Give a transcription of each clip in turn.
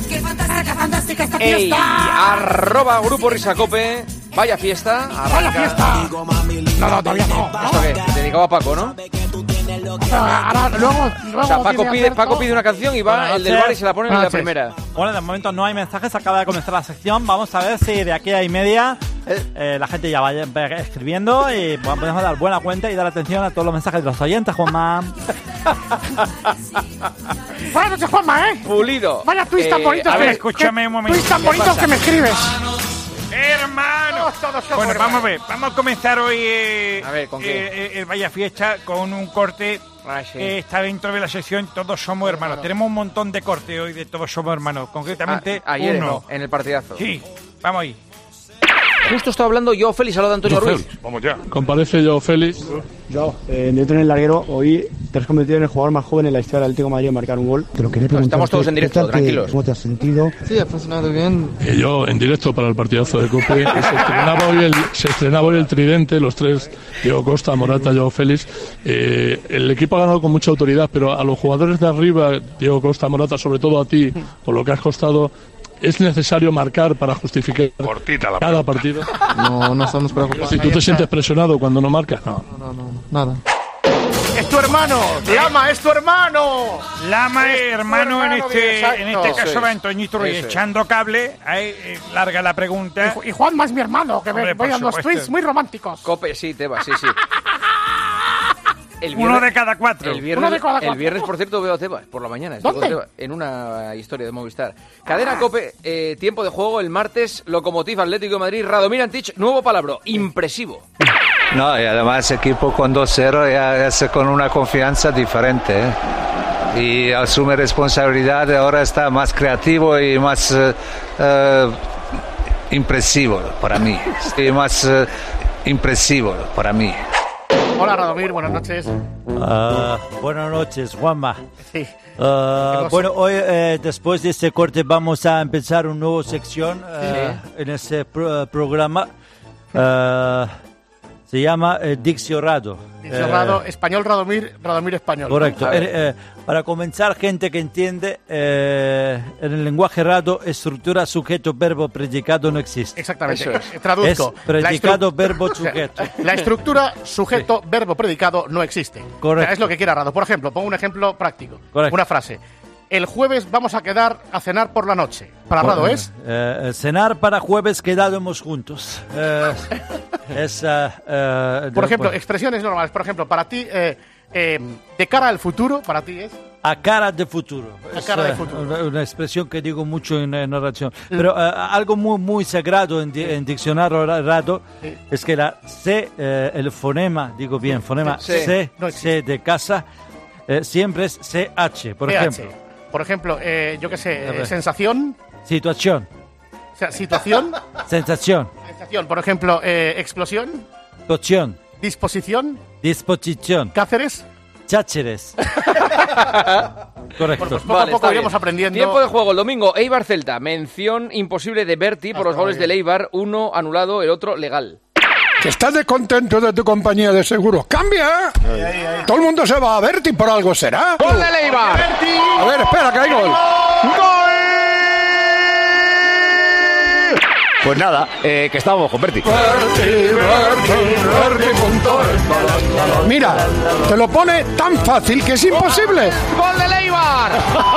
fantástica esta ¡Ey! fiesta! ¡Arroba Grupo Risacope! Vaya fiesta. Arranca. ¡Vaya fiesta! No, todavía no. ¿Esto qué? Dedicado a Paco, ¿no? Ahora, luego O sea, Paco pide una canción y va el del bar y se la pone en la primera. Bueno, de momento no hay mensajes, acaba de comenzar la sección. Vamos a ver si de aquí a y media la gente ya vaya escribiendo y podemos dar buena cuenta y dar atención a todos los mensajes de los oyentes, Juanma. Buenas noches, Juanma, Pulido. Vaya twist tan bonito. A ver, escúchame un momento. Twist tan bonito que me escribes. ¡Hermano! Bueno, vamos a ver. Vamos a comenzar hoy a ver, ¿con qué? el Vaya Fiesta con un corte. Sí. Está dentro de la sección Todos Somos Hermanos. Tenemos un montón de cortes hoy de Todos Somos Hermanos. Concretamente, ayer, uno. En el partidazo. Sí, vamos ahí. Justo estaba hablando yo, Félix, al lado de Antonio Ruiz. Vamos ya. Comparece yo, Félix. Neto en el larguero, hoy te has convertido en el jugador más joven en la historia del Atlético de Madrid en marcar un gol. Te lo quería preguntar. Estamos todos en directo, tranquilos. ¿Cómo te has sentido? Sí, ha funcionado bien. Yo, en directo para el partidazo de Cope, se estrenaba hoy el tridente, los tres, Diego Costa, Morata, Joao Félix. El equipo ha ganado con mucha autoridad, pero a los jugadores de arriba, Diego Costa, Morata, sobre todo a ti, por lo que has costado, ¿es necesario marcar para justificar cada partido? No estamos preocupados. Si tú te sientes presionado cuando no marcas, no. No, nada. ¡Es tu hermano! ¡Lama, es tu hermano! Lama es hermano en este caso Eso va es. Antoñito Ruiz Eso es. echando cable. Ahí larga la pregunta. Y Juanma es mi hermano, que me Hombre, voy por a unos supuesto. tweets muy románticos. Cope, sí, Teba, sí. Uno de cada cuatro. El Uno de cada viernes, cuatro. por cierto, veo a Tebas por la mañana. ¿Dónde? Estoy con Tebas en una historia de Movistar. Cadena Cope, tiempo de juego el martes, Lokomotiv Atlético de Madrid, Radomir Antich, nuevo palabra, impresivo. No, y además equipo con 2-0 ya es con una confianza diferente, ¿eh? Y asume responsabilidad, ahora está más creativo y más impresivo para mí. Y más impresivo para mí. Hola, Radomir, buenas noches. Buenas noches, Juanma. Sí. Bueno, hoy después de este corte vamos a empezar una nueva sección en este programa. Se llama Diccio Rado. Diccio español, Radomir español. Correcto. Para comenzar, gente que entiende, en el lenguaje rado, estructura, sujeto, verbo, predicado no existe. Exactamente. Eso es. Traduzco. Es predicado, verbo, sujeto. La estructura, sujeto, verbo, predicado no existe. Correcto. O sea, es lo que quiera Rado. Por ejemplo, pongo un ejemplo práctico. Correcto. Una frase. El jueves vamos a quedar a cenar por la noche. Para Rado es... Cenar para jueves quedábamos juntos. Por ejemplo, expresiones normales. Por ejemplo, para ti, de cara al futuro, para ti es... A cara de futuro. A cara de futuro. Una expresión que digo mucho en narración. Pero algo muy sagrado en diccionario raro es que la C, el fonema, digo bien, fonema C, No C de casa, siempre es CH, por ejemplo. Por ejemplo, yo qué sé, sensación, Situación, o sea, situación, sensación, sensación. Por ejemplo, explosión, poción, disposición, disposición, Cáceres. chácheres. Correcto. Pues poco a poco está iremos bien. aprendiendo. Tiempo de juego el domingo, Eibar Celta. Mención imposible de Berti por los está goles bien. del Eibar, uno anulado, el otro legal. Que estás descontento de tu compañía de seguros. ¡Cambia! Todo el mundo se va a Berti, por algo será. ¡Gol del Eibar! A ver, espera, que hay gol. Pues nada, que estábamos con Berti. Mira, te lo pone tan fácil que es imposible. ¡Gol del Eibar!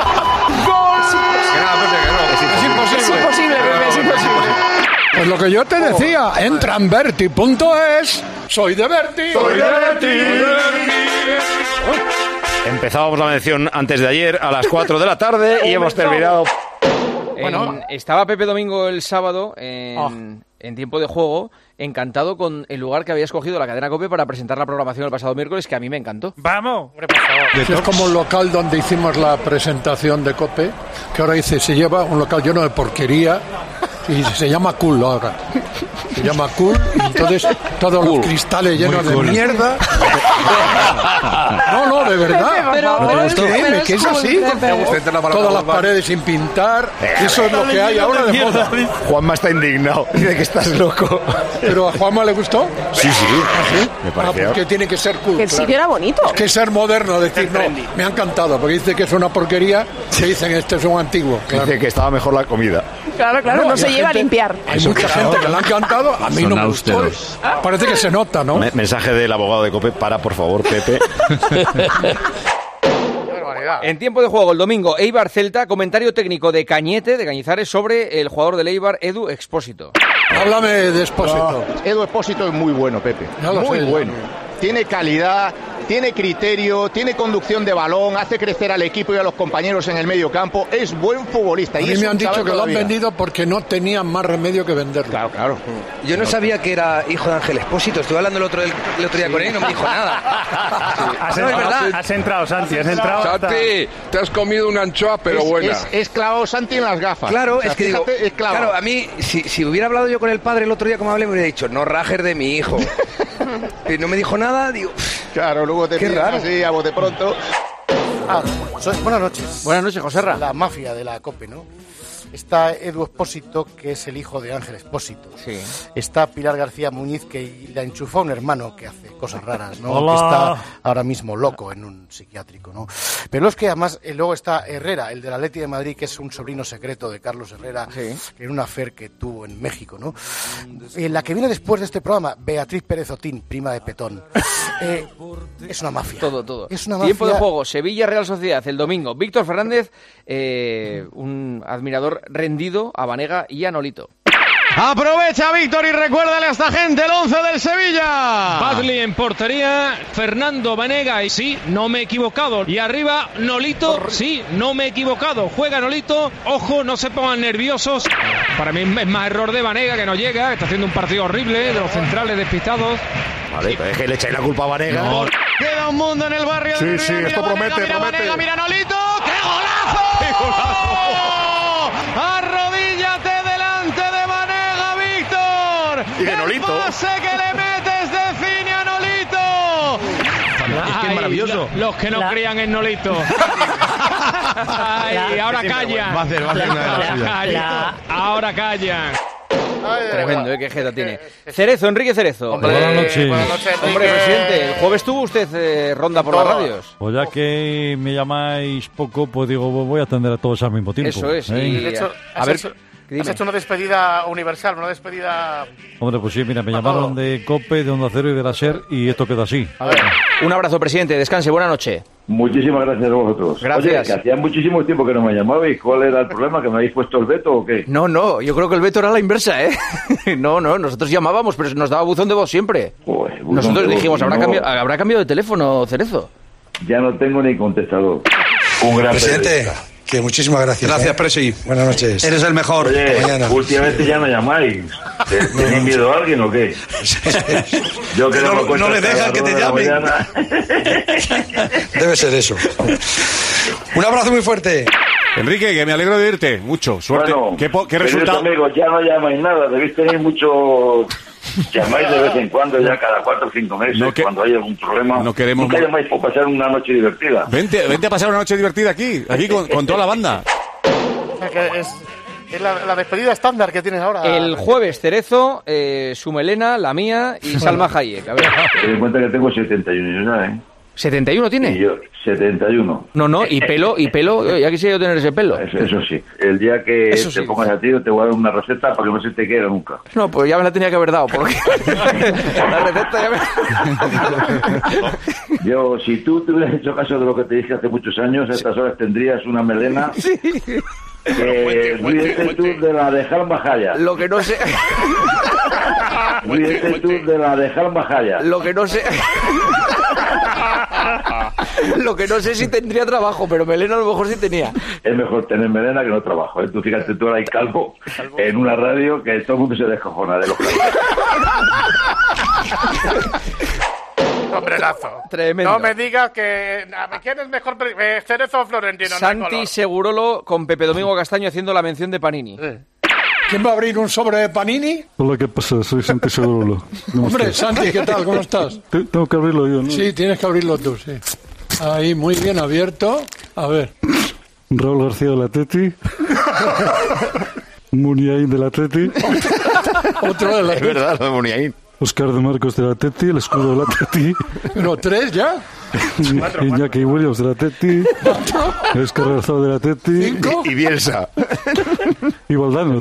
Es imposible. Pues lo que yo te decía, entra en Berti.es. Soy de Berti. Empezábamos la mención antes de ayer a las 4 de la tarde y hemos terminado. Bueno. Estaba Pepe Domingo el sábado en tiempo de juego, encantado con el lugar que había escogido la cadena COPE para presentar la programación el pasado miércoles, que a mí me encantó. Vamos. Hombre, por favor. Es como el local donde hicimos la presentación de COPE, que ahora dice, se lleva un local lleno de porquería, Y se llama Cool ahora. Se llama Cool y entonces todos los cristales llenos de mierda. No, de verdad. Créeme que es así. Todas las paredes sin pintar. Eso es lo que hay ahora de moda. Juanma está indignado. Dice que estás loco. ¿Pero a Juanma le gustó? Sí. ¿Ah, sí? Me pareció. Porque tiene que ser cool. Que sí que era bonito. Es que ser moderno, decir, no, me ha encantado. Porque dice que es una porquería. Se dicen, este es un antiguo. Claro. Dice que estaba mejor la comida. Claro, no se lleva a limpiar. Hay mucha gente que le ha encantado. A mí no me gustó. Parece que se nota, ¿no? Mensaje del abogado de COPE. Para, por favor, Pepe. En tiempo de juego, el domingo, Eibar-Celta, comentario técnico de Cañete, de Cañizares, sobre el jugador del Eibar, Edu Expósito. Háblame de Expósito. Edu Expósito es muy bueno, Pepe. Muy bueno. Tiene calidad, tiene criterio, tiene conducción de balón, hace crecer al equipo y a los compañeros en el medio campo. Es buen futbolista. A mí me han dicho que lo han vendido porque no tenían más remedio que venderlo. Claro. Yo no sabía que era hijo de Ángel Expósito. Estuve hablando el otro día con él y no me dijo nada. No, es verdad. Has entrado, Santi. Santi, te has comido una anchoa, pero buena. Es clavado Santi en las gafas. Claro, o sea, es que fíjate, digo, es clavado. Claro, a mí, si hubiera hablado yo con el padre el otro día como hablé, me hubiera dicho, no rajes de mi hijo. Y no me dijo nada, digo... Claro, luego te pillas así a bote pronto. Buenas noches. Buenas noches, Joserra. La mafia de la COPE, ¿no? Está Edu Expósito, que es el hijo de Ángel Expósito. Sí. Está Pilar García Muñiz, que le enchufó a un hermano que hace cosas raras, ¿no? Hola. Que está ahora mismo loco en un psiquiátrico, ¿no? Pero es que además luego está Herrera, el del Atleti de Madrid, que es un sobrino secreto de Carlos Herrera, en una affair que tuvo en México, ¿no? La que viene después de este programa, Beatriz Pérez Otín, prima de Petón. Es una mafia. Todo. Es una mafia. Tiempo de juego, Sevilla-Real Sociedad, el domingo. Víctor Fernández, un admirador rendido a Banega y a Nolito. Aprovecha Víctor y recuérdale a esta gente el 11 del Sevilla. Badley en portería, Fernando Banega, y sí, no me he equivocado. Y arriba Nolito, sí, no me he equivocado. Juega Nolito, ojo, no se pongan nerviosos. Para mí es más error de Banega, que no llega, está haciendo un partido horrible, de los centrales despistados. Vale, pero es que le echáis la culpa a Banega. No. Queda un mundo en el barrio. Sí, esto promete. Banega, mira Nolito, ¡qué golazo! ¡Qué golazo! Arrodíllate delante de Banega, Víctor. Y de Nolito. El pase que le metes de cine a Nolito. Es que es maravilloso. Los que no creían en Nolito. Ay, ahora callan. Va a hacer una Ahora callan. Tremendo, qué jeta tiene. Cerezo, Enrique Cerezo. Buenas noches. Hombre, presidente, el jueves tuvo usted ronda por las radios. Pues ya que me llamáis poco, pues digo, voy a atender a todos al mismo tiempo. Eso es. De hecho, has hecho una despedida universal, una despedida... Hombre, pues sí, mira, me llamaron de COPE, de Onda Cero y de la SER, y esto queda así. A ver. Un abrazo, presidente. Descanse. Buena noche. Muchísimas gracias a vosotros. Gracias. Oye, que hacía muchísimo tiempo que no me llamabais. ¿Cuál era el problema? ¿Que me habéis puesto el veto o qué? No, yo creo que el veto era la inversa, ¿eh? No, nosotros llamábamos, pero nos daba buzón de voz siempre. Pues, nosotros dijimos, ¿habrá cambiado de teléfono, Cerezo? Ya no tengo ni contestador. Un gran presidente. Que muchísimas gracias. Gracias, Presi. Buenas noches. Eres el mejor. Oye, mañana. Últimamente ya no llamáis. ¿Tenéis miedo a alguien o qué? Yo que no le dejan que te llame. Debe ser eso. Un abrazo muy fuerte. Enrique, que me alegro de irte. Mucho. Suerte. Bueno, ¿Qué resultado? amigos, ya no llamáis nada. Debéis tener mucho... Llamáis de vez en cuando, ya cada 4 o 5 meses, cuando hay algún problema. No queremos... Nunca llamáis por pasar una noche divertida. Vente a pasar una noche divertida aquí con toda la banda. Es la despedida estándar que tienes ahora. El jueves, Cerezo, su melena, la mía y Salma Hayek. A ver. Ten en cuenta que tengo 71 años, ¿eh? ¿71 tiene? Y yo, 71. No, y pelo, ya quisiera yo tener ese pelo. Eso sí. El día que te pongas a ti, te voy a dar una receta para que no se te quede nunca. No, pues ya me la tenía que haber dado, porque la receta ya me... Yo, si tú te hubieras hecho caso de lo que te dije hace muchos años, a estas horas tendrías una melena... Sí. Ríete tú de la de Jalma Jaya. Lo que no sé... Ríete tú de la de Jalma Jaya. Lo que no sé... Lo que no sé si tendría trabajo, pero melena a lo mejor sí tenía. Es mejor tener melena que no trabajo, ¿eh? Tú fíjate, tú ahora hay calvo en una radio que todo el mundo se descojona de los calvos. Hombrelazo. Tremendo. No me digas que... ¿Quién es mejor? Cerezo o Florentino. Santi Segurola con Pepe Domingo Castaño haciendo la mención de Panini. ¿Quién va a abrir un sobre de Panini? Hola, ¿qué pasa? Soy Santi Segurulo. Hombre, Santi, ¿qué tal? ¿Cómo estás? Tengo que abrirlo yo, ¿no? Sí, tienes que abrirlo tú, sí. Ahí, muy bien abierto. A ver. Raúl García del Atleti. Muniain del Atleti. Otro del Atleti. Es verdad, lo de Muniain. Oscar de Marcos del Atleti, el escudo del Atleti. ¿Pero 3 ya? Iñaki Williams del Atleti. Oscar Garzón del Atleti. Y Bielsa. Y Valdano.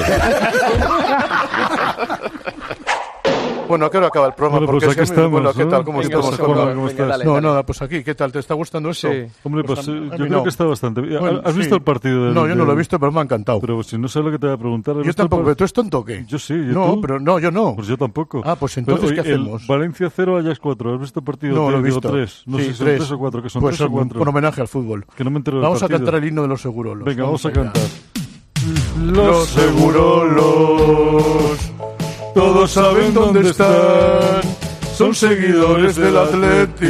Bueno, ¿a qué hora acaba el programa? Bueno, pues porque aquí estamos. Bueno, ¿qué tal? ¿Cómo ¿Qué estamos? pasa, Juanma? ¿Cómo estás? No, nada, pues aquí, ¿qué tal? ¿Te está gustando eso? Sí. Hombre, pues yo creo que está bastante bien. Bueno, ¿Has visto el partido del... No, yo no lo he visto, pero me ha encantado. Pero si no sé lo que te voy a preguntar... Yo tampoco, ¿pero tú es tonto o qué? Yo sí. No, ¿tú? pero no, yo no. Pues yo tampoco. Ah, pues entonces, pero, ¿qué hacemos? Valencia 0, Ajax 4. ¿Has visto el partido? No, lo he visto. 3. No sí, sé si son 3 3 o 4, que son pues 3 o 4. Por homenaje al fútbol. Que no me entero del Vamos partido. a cantar el himno de los segurolos. Venga, vamos a cantar. Los segurolos, todos saben dónde están. Son seguidores del Atleti,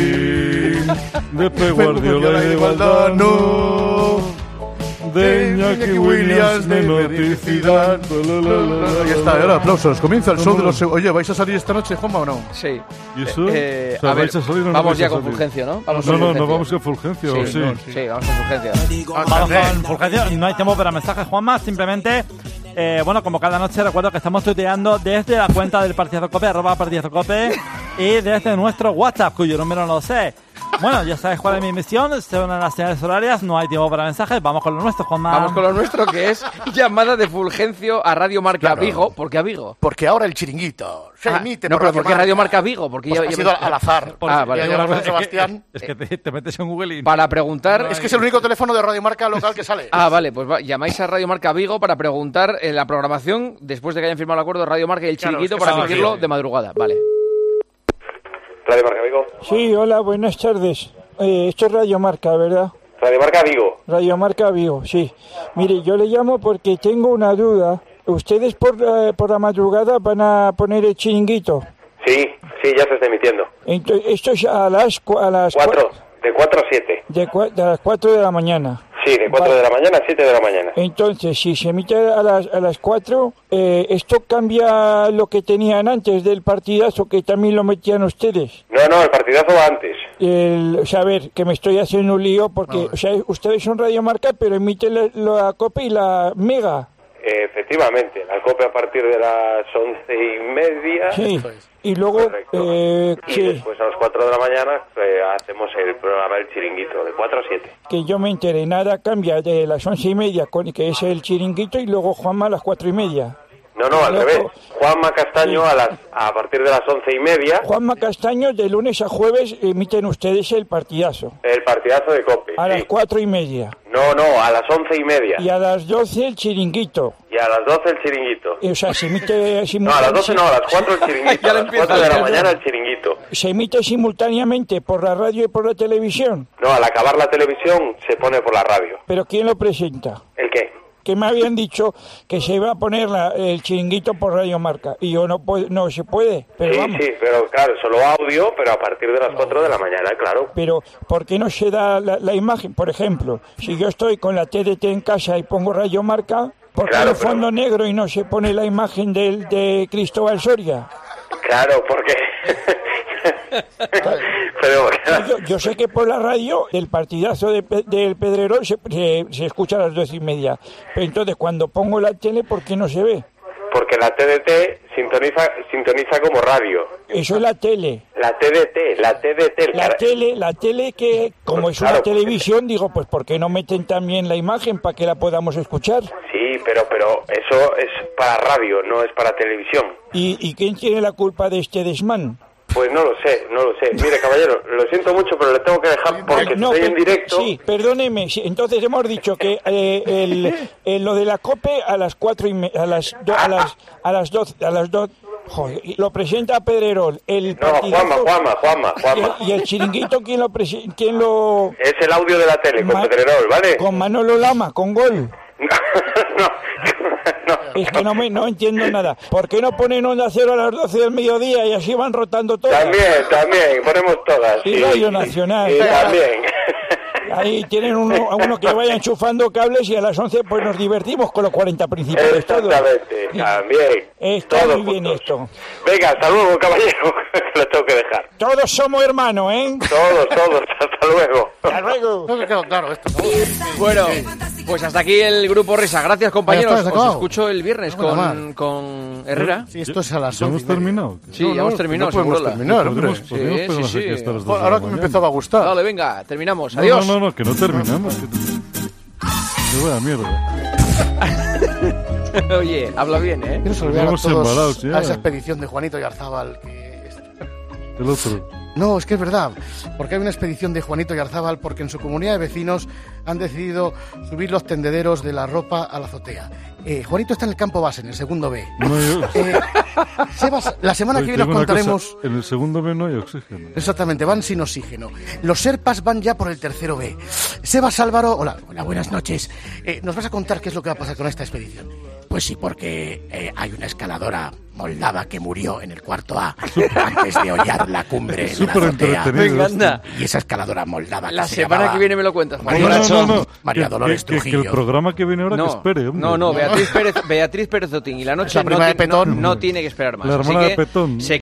de Pep Guardiola y de Valdano, de Iñaki Williams, de Noticidad. Ahí está, ahora aplausos. Comienza el show de los... Oye, ¿vais a salir esta noche, Juanma, o no? Sí. ¿Y eso? A ver, ¿vais a salir o no vamos vais a ya con salir? Fulgencio, ¿no? Vamos No, con no, Fulgencio. vamos con Fulgencio, Sí, sí. Sí, vamos con Fulgencio. Vamos con Fulgencio. No hay tiempo para mensajes, Juanma. Simplemente, bueno, como cada noche, recuerdo que estamos tuiteando desde la cuenta del Partidazo Cope, @partidazocope, y desde nuestro WhatsApp, cuyo número no lo sé. Bueno, ya sabes cuál es mi misión. Se unen las señales horarias, no hay tiempo para mensajes. Vamos con lo nuestro, Juanma. Vamos con lo nuestro, que es llamada de Fulgencio a Radio Marca Vigo. ¿Por qué a Vigo? Porque ahora el chiringuito se emite no, por pero ¿por qué Radio Marca Vigo? Porque pues ha sido al azar. Vale. Sebastián. Es que te metes en Google y... Para preguntar... Es que es el único teléfono de Radio Marca local que sale. Vale, pues llamáis a Radio Marca Vigo para preguntar la programación después de que hayan firmado el acuerdo de Radio Marca y el chiringuito para emitirlo de madrugada. Vale. Radio Marca Vigo. Sí, hola, buenas tardes. Esto es Radio Marca, ¿verdad? Radio Marca Vigo. Radio Marca Vigo, sí. Mire, yo le llamo porque tengo una duda. ¿Ustedes por la madrugada van a poner el chiringuito? Sí, ya se está emitiendo. Entonces, esto es a las 4. De 4 a 7. De las 4 de la mañana. Sí, de 4 de la mañana a 7 de la mañana. Entonces, si se emite a las 4, ¿esto cambia lo que tenían antes del partidazo, que también lo metían ustedes? No, el partidazo va antes. O sea, a ver, que me estoy haciendo un lío porque, o sea, ustedes son Radio Marca, pero emiten la Cope y la Mega. Efectivamente, la Cope a partir de las 11:30. Sí, y luego... y sí. después a las 4 de la mañana hacemos el programa del chiringuito, de 4 a 7. Que yo me enteré, nada cambia de las 11:30, que es el chiringuito, y luego Juanma a las 4:30. No, al revés. Juanma Castaño a partir de las 11:30. Juanma Castaño, de lunes a jueves emiten ustedes el partidazo. El partidazo de Cope. A las 4:30. No, a las 11:30. Y a las 12 el chiringuito. Y a las 12 el chiringuito. O sea, se emite simultáneamente. No, a las 12 no, a las 4 el chiringuito. A las 4 de la mañana el chiringuito. ¿Se emite simultáneamente por la radio y por la televisión? No, al acabar la televisión se pone por la radio. ¿Pero quién lo presenta? ¿El qué? Que me habían dicho que se iba a poner el chiringuito por Radio Marca. Y yo no se puede. Pero vamos. Sí, pero claro, solo audio, pero a partir de las 4 de la mañana, claro. Pero, ¿por qué no se da la imagen? Por ejemplo, si yo estoy con la TDT en casa y pongo Radio Marca, ¿por qué el fondo negro y no se pone la imagen de Cristóbal Soria? Claro, porque... Pero, yo sé que por la radio el partidazo del Pedrerol se escucha a las 12:30. Pero entonces cuando pongo la tele, ¿por qué no se ve? Porque la TDT sintoniza como radio. Eso es la tele. La TDT. La tele que, como es una televisión, digo, pues ¿por qué no meten también la imagen para que la podamos escuchar? Sí, pero eso es para radio, no es para televisión. ¿Y quién tiene la culpa de este desmán? Pues no lo sé. Mire, caballero, lo siento mucho, pero le tengo que dejar porque estoy en directo. Sí, perdóneme. Sí, entonces hemos dicho que lo de la COPE a las 4:30, a las 2. Joder, lo presenta Pedrerol. Juanma. ¿Y el chiringuito quién lo...? Es el audio de la tele, con Pedrerol, ¿vale? Con Manolo Lama, con Gol. Es que no entiendo nada. ¿Por qué no ponen Onda Cero a las 12 del mediodía y así van rotando todas? También, ponemos todas. Y Radio Nacional. También. Ahí tienen a uno que vaya enchufando cables y a las 11 pues nos divertimos con los 40 principales. Exactamente, también. Está muy bien esto. Venga, hasta luego, caballero, que lo tengo que dejar. Todos somos hermanos, ¿eh? Todos, hasta luego. Hasta luego. No me quedó claro esto, ¿no? Bueno, pues hasta aquí el grupo Risa. Gracias, compañeros. Ya está, Os escucho el viernes con Herrera. Sí, esto es a las ¿Ya hemos terminado? Sí, ya hemos terminado. No podemos terminar, hombre. Sí, sí. Ahora que me empezaba a gustar. Dale, venga, terminamos. Adiós. No, que no terminamos. Qué buena mierda. Oye, habla bien, ¿eh? Quiero saludar a todos a esa expedición de Juanito Yarzábal. El otro. No, es que es verdad, porque hay una expedición de Juanito Yarzábal porque en su comunidad de vecinos han decidido subir los tendederos de la ropa a la azotea. Juanito está en el campo base, en el segundo B. Sebas, la semana que viene os contaremos... En el segundo B no hay oxígeno. Exactamente, van sin oxígeno. Los Serpas van ya por el tercero B. Sebas Álvaro, hola, buenas noches. ¿Nos vas a contar qué es lo que va a pasar con esta expedición? Pues sí, porque hay una escaladora moldava que murió en el cuarto A antes de hollar la cumbre de la azotea. Venga, anda. Y esa escaladora moldava la semana que viene me lo cuentas. No. María Dolores Trujillo. Que el programa que viene ahora que espere, hombre. No, Beatriz Pérez Otín y la noche Petón. no tiene que esperar más. La hermana de Petón. Se